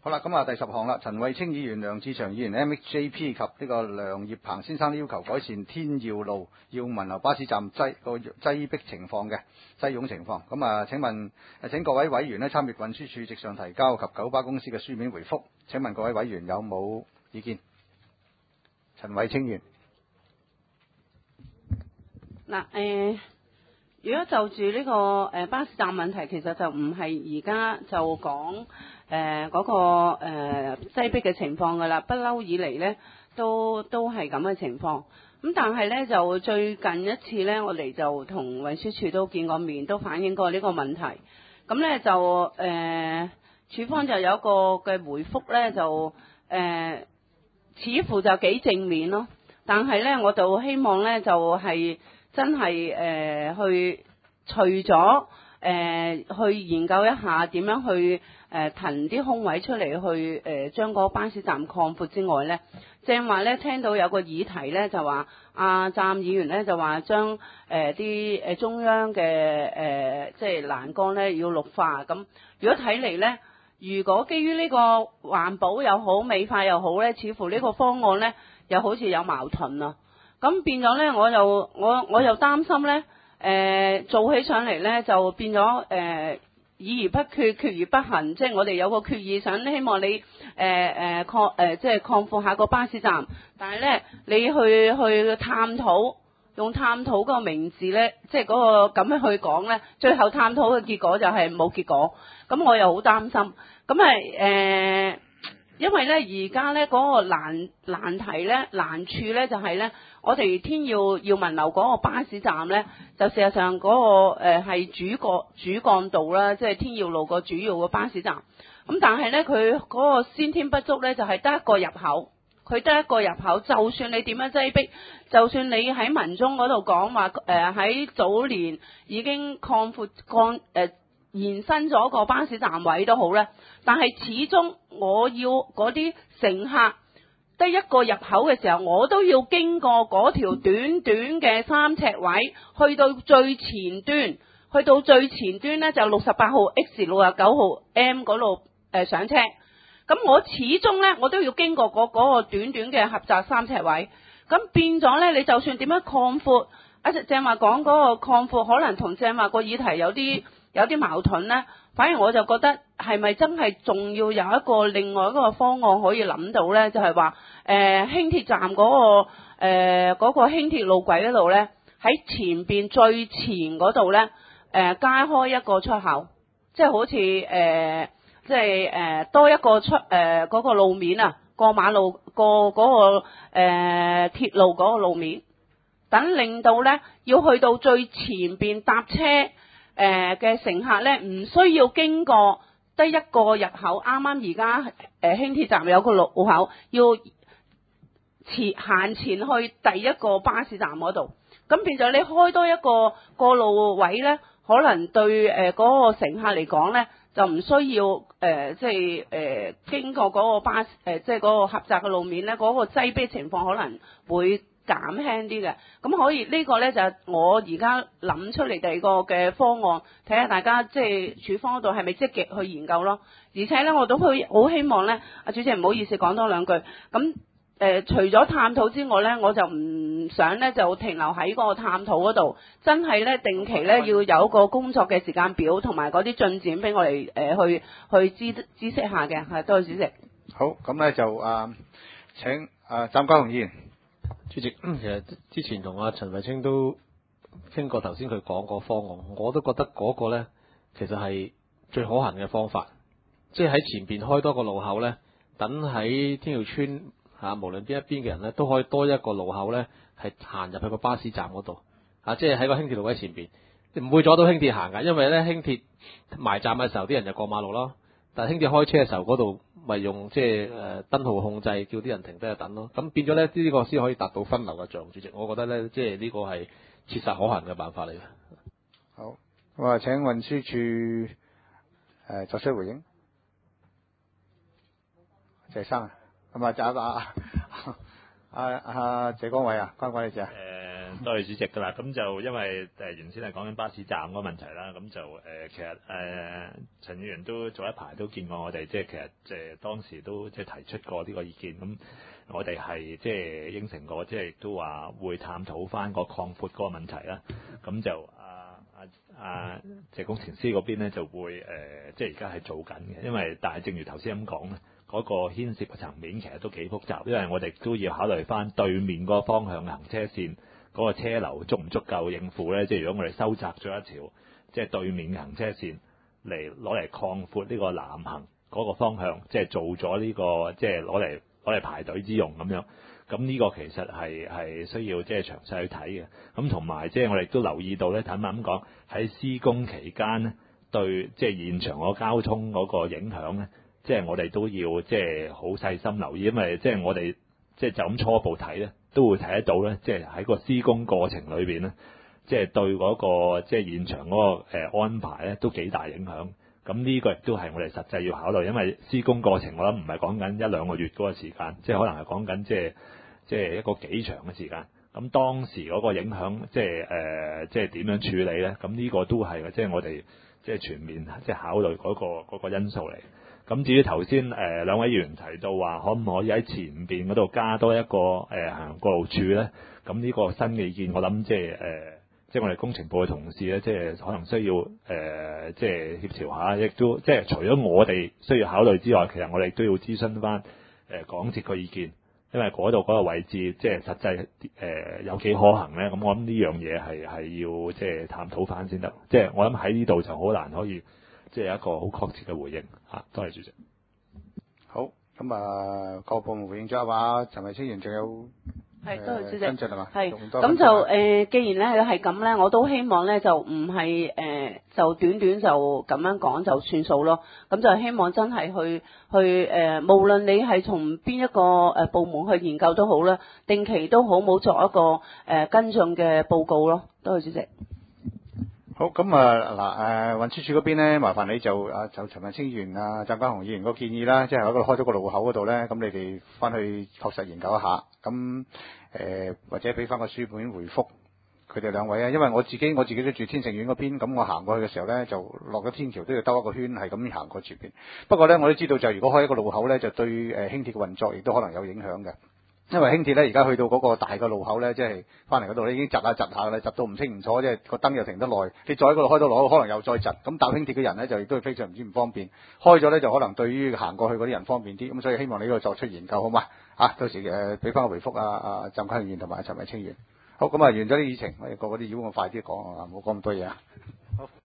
好啦，咁啊第10項啦，陳慧清議員、梁志祥議員 MHJP 及呢個梁業鵬先生要求改善天耀路耀文樓巴士站擠逼情況嘅擠擁情況。咁啊，請各位委員呢參閱運輸署直上提交及九巴公司嘅書面回覆。請問各位委員有冇意見？陳慧清議員。 嗱，如果就住呢個巴士站問題，其實就唔係而家就講嗰個擠迫嘅情況㗎啦，不嬲以嚟呢都係咁嘅情況。咁但係呢，就最近一次呢，我哋就同運輸署都見過面，都反映過呢個問題。咁呢，就署方就有一個嘅回覆呢，就似乎就幾正面咯。但係呢，我就希望呢，就係真係去除咗去研究一下點樣去騰啲空位出嚟去將嗰個巴士站擴闊之外呢，正話呢聽到有個議題呢，就話站議員呢，就話將啲中央嘅即係欄杆呢要綠化。咁如果睇嚟呢，如果基於呢個環保又好美化又好呢，似乎呢個方案呢又好似有矛盾啊。咁變咗呢，我又擔心呢，做起上嚟呢，就變咗議而不決，決而不行。即係我哋有個決議，想希望你即係擴闊下個巴士站，但係呢，你去探討，用探討個名字呢，即係嗰個咁樣去講呢，最後探討嘅結果就係冇結果。咁我又好擔心。咁因為呢，而家呢嗰個難題呢，難處呢，就係呢，我哋天耀文樓嗰個巴士站呢，就事實上嗰個係主幹道啦，即係天耀路個主要嘅巴士站。咁但係呢，佢嗰個先天不足呢，就係得一個入口，佢得一個入口，就算你點樣擠逼，就算你喺文中嗰度講話喺早年已經延伸咗個巴士站位都好咧，但係始終我要嗰啲乘客得一個入口嘅時候，我都要經過嗰條短短嘅3尺位，去到最前端，呢就68號 X 69號 M 嗰度上車。咁我始終呢，我都要經過嗰個短短嘅狹窄3尺位。咁變咗呢，你就算點樣擴闊，正話講嗰個擴闊，可能同正話個議題有啲矛盾呢。反而我就覺得係咪真係仲要有一個另外一個方案可以諗到呢？就係話輕鐵站嗰個輕鐵路軌嗰度呢，喺前邊最前嗰度呢，加開一個出口，即係好似多一個嗰個路面啊，過馬路過嗰個鐵路嗰個路面，等令到呢要去到最前邊搭車嘅乘客呢，唔需要經過得一個入口。啱啱而家輕鐵站有個路口，要行前去第一個巴士站嗰度。咁變咗你開多一個過路位呢，可能對嗰個乘客嚟講呢，就唔需要經過嗰個即係嗰個狹窄嘅路面呢，嗰個擠逼情況可能會減輕啲嘅。咁可以呢個呢，就係我而家諗出嚟第二個嘅方案，睇下大家即係署方嗰度係咪積極去研究咯。而且呢，我都好希望呢，主席唔好意思講多兩句。咁除咗探討之外呢，我就唔想呢就停留喺嗰個探討嗰度，真係呢，定期呢要有一個工作嘅時間表同埋嗰啲進展俾我哋去知悉下嘅。係，多謝主席。 好，咁呢就請湛家雄議員。 主席，其實之前同阿陳慧清都傾過，頭先佢講個方案，我都覺得嗰個呢其實係最可行嘅方法，即係喺前邊開多個路口呢，等喺天耀村無論邊一邊嘅人呢，都可以多一個路口呢，係行入去個巴士站嗰度，即係喺個輕鐵路喺前邊，唔會阻到輕鐵行㗎，因為呢輕鐵埋站嘅時候，啲人就過馬路咯。但係輕鐵開車嘅時候，嗰度咪用即係燈號控制，叫啲人停低去等咯。咁變咗呢，呢個先可以達到分流嘅作用。主席，我覺得呢，即係呢個係切實可行嘅辦法嚟嘅。 好，我話請運輸署作出回應。謝生啊，係咪謝光偉啊？關唔關你事啊？ 多謝主席㗎啦。咁就因為原先係講緊巴士站嗰個問題啦，咁就其實陳議員都早一排都見過我哋，即係其實即係當時都即係提出過呢個意見。咁我哋係即係應承過，即係亦都話會探討翻個擴闊嗰個問題啦。咁就謝工程師嗰邊咧就會即係而家係做緊嘅，因為但係正如頭先咁講咧，嗰個牽涉嘅層面其實都幾複雜，因為我哋都要考慮翻對面嗰個方向嘅行車線嗰個車流足唔足夠應付咧。即係如果我哋收窄咗一條即係對面嘅行車線嚟攞嚟擴闊呢個南行嗰個方向，即係做咗呢個即係攞嚟排隊之用咁樣。咁呢個其實係需要即係詳細去睇嘅。咁同埋即係我哋都留意到咧，坦白咁講，喺施工期間咧，對即係現場個交通嗰個影響咧，即係我哋都要即係好細心留意，因為即係我哋即係就咁初步睇咧，都會睇得到咧，即係喺個施工過程裏邊咧，即係對嗰個即係現場嗰個安排咧，都幾大影響。咁呢個亦都係我哋實際要考慮，因為施工過程我諗唔係講緊一兩個月嗰個時間，即係可能係講緊即係一個幾長嘅時間。咁當時嗰個影響即係點樣處理咧？咁呢個都係即係我哋即係全面即係考慮嗰個因素嚟。咁至於頭先兩位議員提到話，可唔可以喺前邊嗰度加多一個行過路處咧？咁呢個新嘅意見，我諗即係我哋工程部嘅同事咧，即係可能需要即係協調下，亦都即係除咗我哋需要考慮之外，其實我哋都要諮詢翻港鐵個意見，因為嗰度嗰個位置即係實際有幾可行咧。咁我諗呢樣嘢係要即係探討翻先得。即係我諗喺呢度就好難可以即係有一個好確切嘅回應嚇。多謝主席。 好，咁各部門回應咗啊，陳慧清議員仲有。 係，多謝主席。 跟進係嘛？ 係， 咁就既然咧係咁咧，我都希望咧就唔係就短短就咁樣講就算數咯。咁就希望真係去無論你係從邊一個部門去研究都好啦，定期都好，冇作一個跟進嘅報告咯。多謝主席。 好，咁運輸署嗰邊咧，麻煩你就陳慧清議員鄭家雄議員個建議啦，即係喺嗰度開咗個路口嗰度咧，咁你哋翻去確實研究一下，咁或者俾翻個書本回覆佢哋兩位啊，因為我自己都住天盛苑嗰邊，咁我行過去嘅時候咧，就落咗天橋都要兜一個圈，係咁行過前邊。不過咧，我都知道就如果開一個路口咧，就對輕鐵嘅運作亦都可能有影響嘅。因為輕鐵咧，而家去到嗰個大嘅路口咧，即係翻嚟嗰度咧，已經窒下啦，窒到唔清唔楚，即係個燈又停得耐。你再喺嗰度開到路口，可能又再窒。咁搭輕鐵嘅人咧，就亦都係非常之唔方便。開咗咧，就可能對於行過去嗰啲人方便啲。咁所以希望你呢度作出研究，好嘛？到時俾翻個回覆鄭家雄議員同埋陳慧清議員。好，咁完咗啲議程，我哋個個都要我快啲講啊，唔好講咁多嘢啊。好。